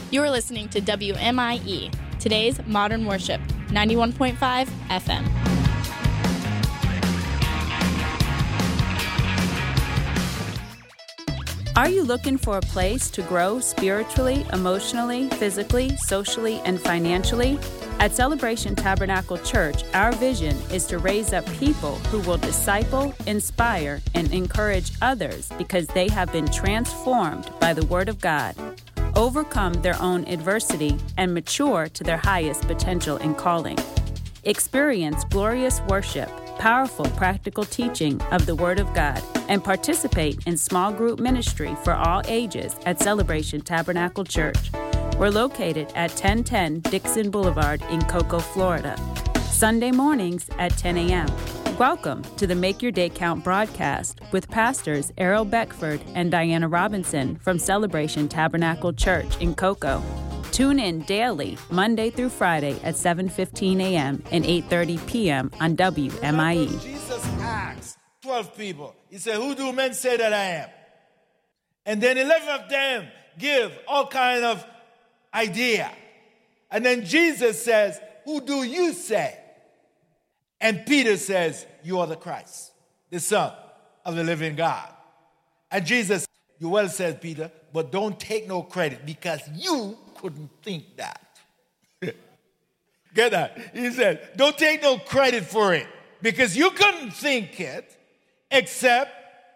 You're listening to WMIE, today's Modern Worship, 91.5 FM. Are you looking for a place to grow spiritually, emotionally, physically, socially, and financially? At Celebration Tabernacle Church, our vision is to raise up people who will disciple, inspire, and encourage others because they have been transformed by the Word of God, overcome their own adversity, and mature to their highest potential and calling. Experience glorious worship, powerful practical teaching of the Word of God, and participate in small group ministry for all ages at Celebration Tabernacle Church. We're located at 1010 Dixon Boulevard in Cocoa, Florida. Sunday mornings at 10 a.m. Welcome to the Make Your Day Count broadcast with Pastors Errol Beckford and Diana Robinson from Celebration Tabernacle Church in Cocoa. Tune in daily, Monday through Friday at 7:15 a.m. and 8:30 p.m. on WMIE. Jesus asked 12 people, he said, who do men say that I am? And then 11 of them give all kind of idea. And then Jesus says, who do you say? And Peter says, you are the Christ, the Son of the living God. And Jesus, you well said, Peter, but don't take no credit because you couldn't think that. Get that? He said, don't take no credit for it because you couldn't think it except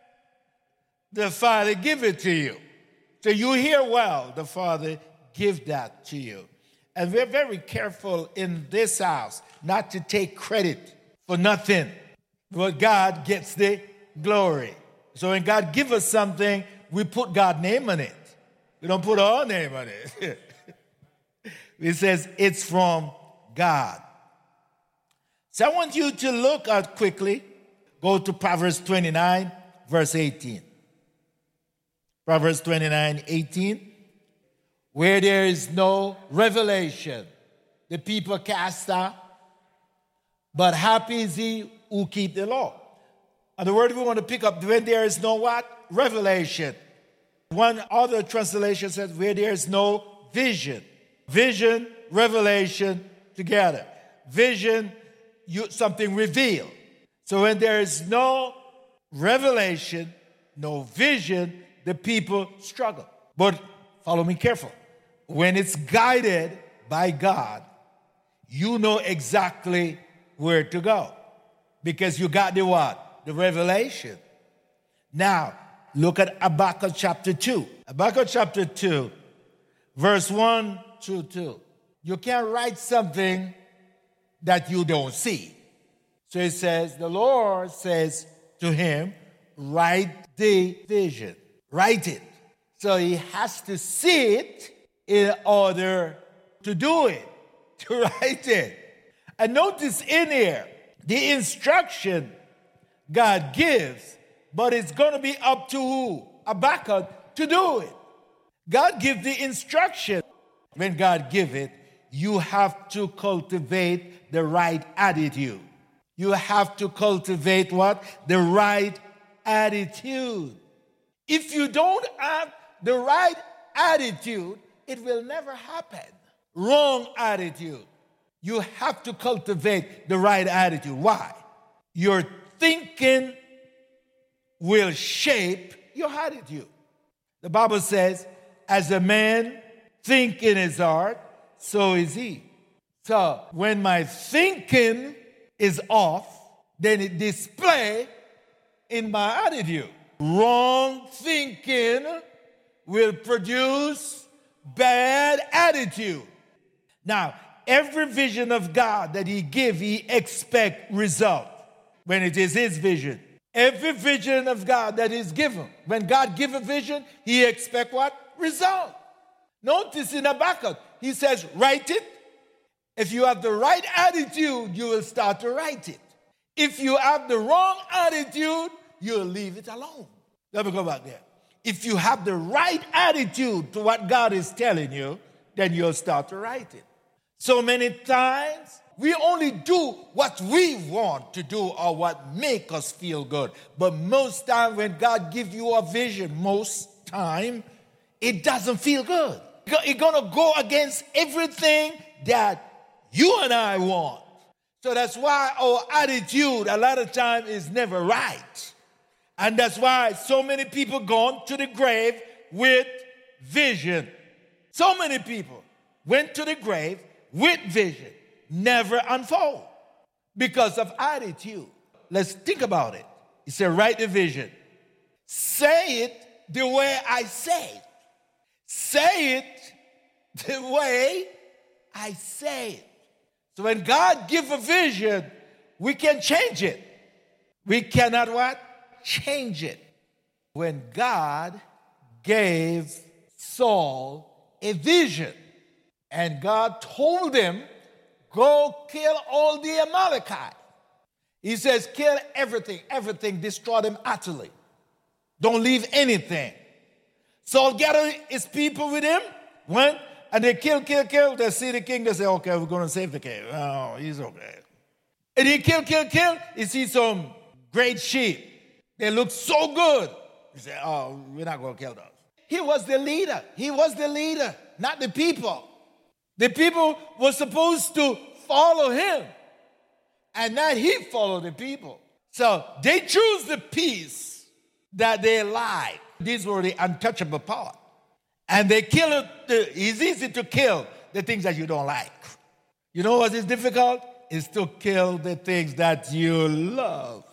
the Father give it to you. So you hear well, the Father give that to you. And we're very careful in this house not to take credit for nothing, but God gets the glory. So when God gives us something, we put God's name on it. We don't put our name on it. It says it's from God. So I want you to look at quickly, go to Proverbs 29, verse 18. Proverbs 29, 18. Where there is no revelation, the people cast out, but happy is he who keep the law. And the word we want to pick up, when there is no what? Revelation. One other translation says, where there is no vision. Vision, revelation together. Vision, something revealed. So when there is no revelation, no vision, the people struggle. But follow me careful. When it's guided by God, you know exactly where to go. Because you got the what? The revelation. Now, look at Habakkuk chapter 2. Habakkuk chapter 2, verse 1 through 2. You can't write something that you don't see. So it says, the Lord says to him, write the vision. Write it. So he has to see it in order to do it, to write it. And notice in here, the instruction God gives, but it's going to be up to who? Habakkuk to do it. God gives the instruction. When God gives it, you have to cultivate the right attitude. You have to cultivate what? The right attitude. If you don't have the right attitude, it will never happen. Wrong attitude. You have to cultivate the right attitude. Why? Your thinking will shape your attitude. The Bible says, as a man think in his heart, so is he. So when my thinking is off, then it displays in my attitude. Wrong thinking will produce bad attitude. Now, every vision of God that he gives, he expects result when it is his vision. Every vision of God that is given, when God gives a vision, he expects what? Result. Notice in Habakkuk, he says, write it. If you have the right attitude, you will start to write it. If you have the wrong attitude, you'll leave it alone. Let me go back there. If you have the right attitude to what God is telling you, then you'll start to write it. So many times, we only do what we want to do or what make us feel good. But most time when God gives you a vision, most time, it doesn't feel good. It's going to go against everything that you and I want. So that's why our attitude a lot of time is never right. And that's why so many people gone to the grave with vision. So many people went to the grave with vision, never unfold because of attitude. Let's think about it. He said, write the vision. Say it the way I say it. Say it the way I say it. So when God gives a vision, we can change it. We cannot what? Change it. When God gave Saul a vision, and God told him, go kill all the Amalekites. He says, kill everything, destroy them utterly. Don't leave anything. Saul gathered his people with him, went, and they kill. They see the king, they say, okay, we're going to save the king. Oh, he's okay. And he kill. He sees some great sheep. They look so good. He said, oh, we're not going to kill those. He was the leader, not the people. The people were supposed to follow him, and not he followed the people. So they choose the peace that they like. These were the untouchable part. And they kill it. It's easy to kill the things that you don't like. You know what is difficult? Is to kill the things that you love.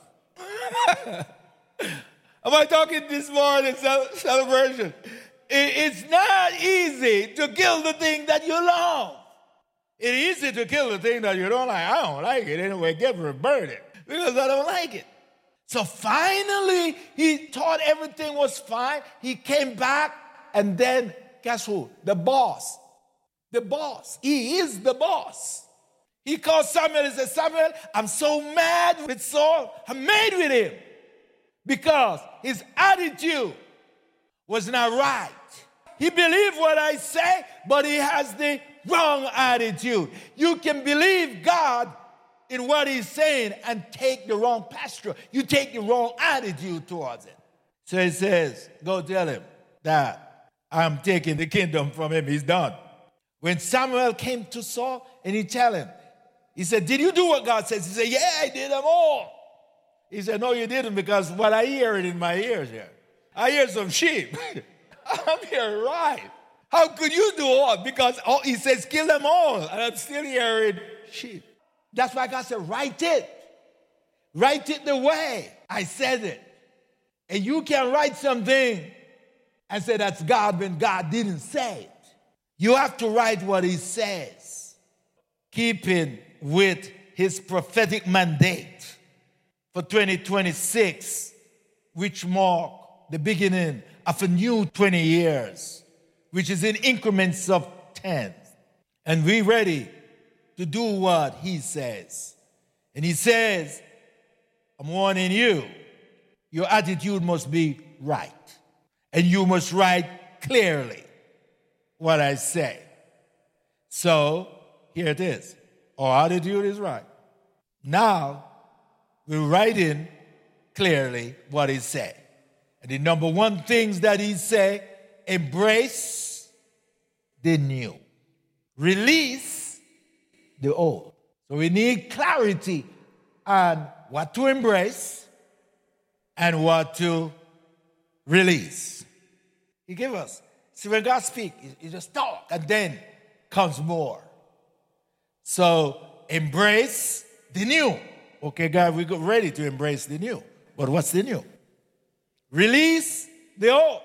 Am I talking this morning celebration? It's not easy to kill the thing that you love. It's easy to kill the thing that you don't like. I don't like it anyway. Get rid of burn it because I don't like it. So finally, he thought everything was fine. He came back, and then guess who? The boss. The boss. He is the boss. He called Samuel and said, Samuel, I'm so mad with Saul. I'm mad with him because his attitude was not right. He believed what I say, but he has the wrong attitude. You can believe God in what he's saying and take the wrong posture. You take the wrong attitude towards it. So he says, go tell him that I'm taking the kingdom from him. He's done. When Samuel came to Saul and he tell him, he said, did you do what God says? He said, yeah, I did them all. He said, no, you didn't, because what I hear it in my ears here. I hear some sheep. I'm here right. How could you do all? Because he says, kill them all. And I'm still hearing sheep. That's why God said, write it. Write it the way I said it. And you can write something and say that's God when God didn't say it. You have to write what he says, keeping with his prophetic mandate for 2026, which mark the beginning of a new 20 years, which is in increments of 10. And we're ready to do what he says. And he says, I'm warning you, your attitude must be right. And you must write clearly what I say. So, here it is. Our attitude is right. Now, we're writing clearly what he said. And the number one things that he said, embrace the new. Release the old. So we need clarity on what to embrace and what to release. He gave us. See, when God speaks, he just talk, and then comes more. So embrace the new. Okay, God, we got ready to embrace the new. But what's the new? Release the old.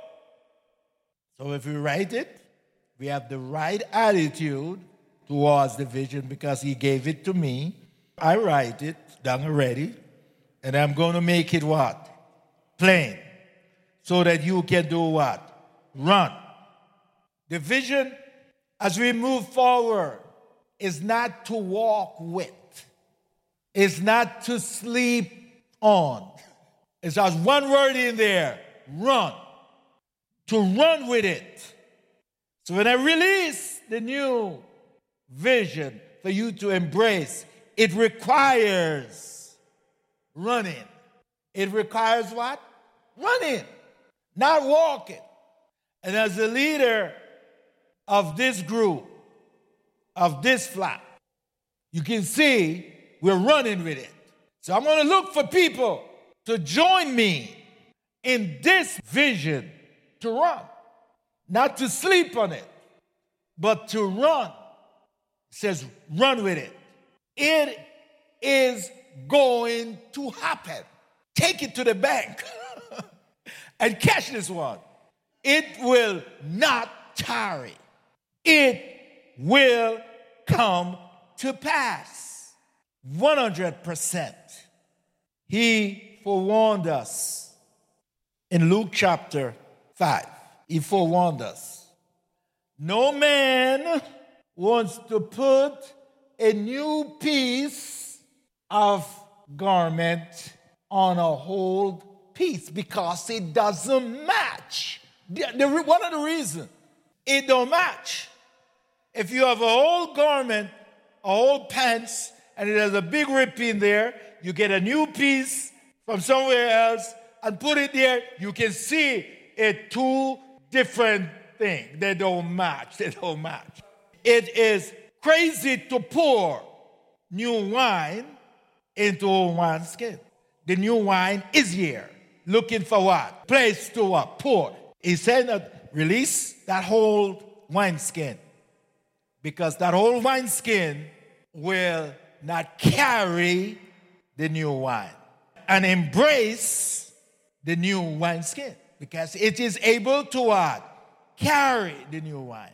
So if we write it, we have the right attitude towards the vision because he gave it to me. I write it, done already, and I'm going to make it what? Plain. So that you can do what? Run. The vision, as we move forward, is not to walk with. It's not to sleep on. It has one word in there, run. To run with it. So when I release the new vision for you to embrace, it requires running. It requires what? Running, not walking. And as a leader, of this group, of this flock. You can see we're running with it. So I'm going to look for people to join me in this vision to run. Not to sleep on it, but to run. It says run with it. It is going to happen. Take it to the bank and catch this one. It will not tarry. It will come to pass. 100%. He forewarned us in Luke chapter 5. He forewarned us. No man wants to put a new piece of garment on a whole piece because it doesn't match. One of the reasons it don't match. If you have a whole garment, a whole pants, and it has a big rip in there, you get a new piece from somewhere else and put it there, you can see it two different things. They don't match. They don't match. It is crazy to pour new wine into old wineskin. The new wine is here. Looking for what? Place to what? Pour. He said that release that whole wineskin. Because that whole wineskin will not carry the new wine. And embrace the new wineskin. Because it is able to what? Carry the new wine.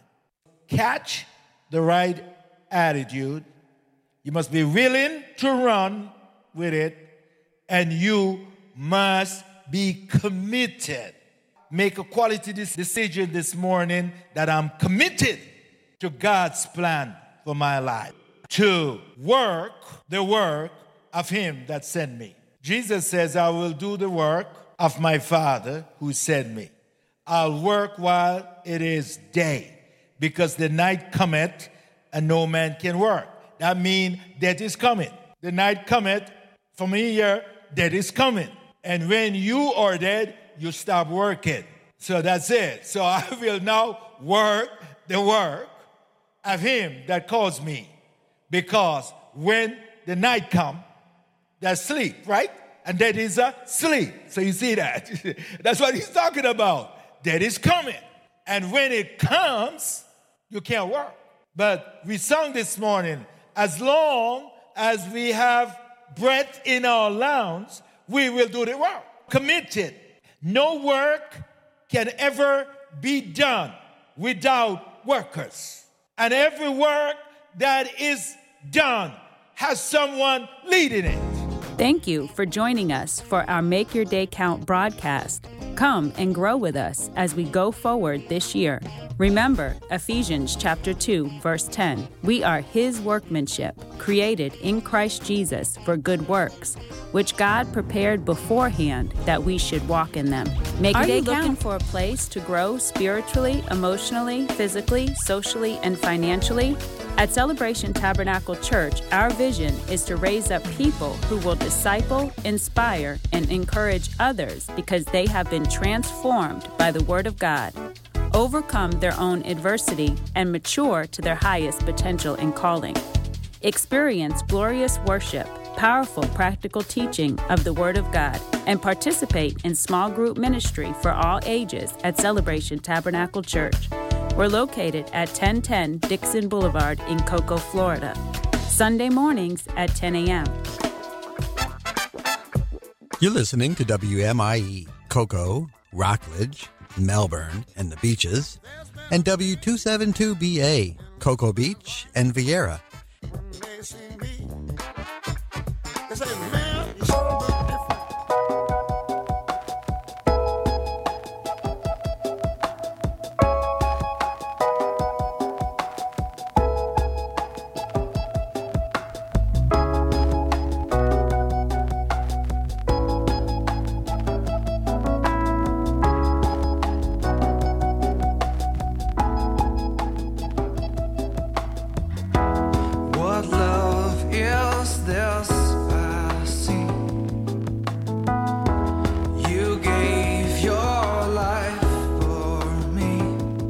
Catch the right attitude. You must be willing to run with it. And you must be committed. Make a quality decision this morning that I'm committed to God's plan for my life. To work the work of him that sent me. Jesus says, I will do the work of my Father who sent me. I'll work while it is day, because the night cometh and no man can work. That means death is coming. The night cometh, from here, death is coming. And when you are dead, you stop working. So that's it. So I will now work the work of him that calls me. Because when the night comes, there's sleep, right? And that is a sleep. So you see that? That's what he's talking about. That is coming. And when it comes, you can't work. But we sung this morning, as long as we have breath in our lungs, we will do the work. Committed. No work can ever be done without workers. And every work that is done has someone leading it. Thank you for joining us for our Make Your Day Count broadcast. Come and grow with us as we go forward this year. Remember Ephesians chapter 2, verse 10. We are his workmanship, created in Christ Jesus for good works, which God prepared beforehand that we should walk in them. Make your day count. Are you looking for a place to grow spiritually, emotionally, physically, socially, and financially? At Celebration Tabernacle Church, our vision is to raise up people who will disciple, inspire, and encourage others because they have been transformed by the Word of God, overcome their own adversity, and mature to their highest potential and calling. Experience glorious worship, powerful practical teaching of the Word of God, and participate in small group ministry for all ages at Celebration Tabernacle Church. We're located at 1010 Dixon Boulevard in Cocoa, Florida. Sunday mornings at 10 a.m. You're listening to WMIE, Cocoa, Rockledge, Melbourne, and the Beaches, and W272BA, Cocoa Beach and Vieira.